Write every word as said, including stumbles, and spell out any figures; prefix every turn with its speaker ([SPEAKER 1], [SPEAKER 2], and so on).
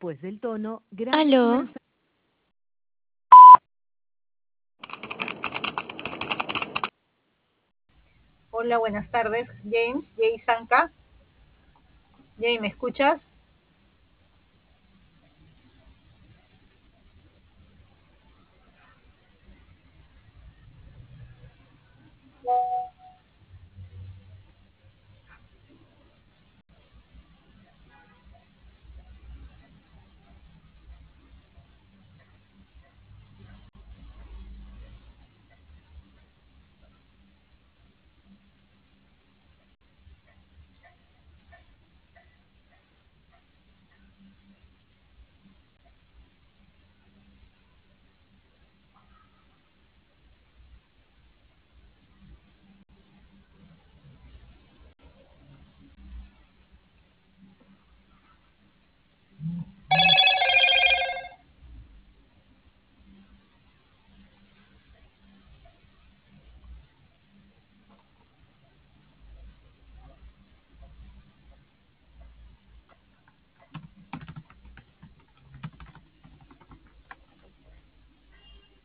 [SPEAKER 1] después del tono, grabe su
[SPEAKER 2] Aló,
[SPEAKER 1] mensaje.
[SPEAKER 3] Hola, buenas tardes, James, Jay Sanka. Jay, ¿me escuchas?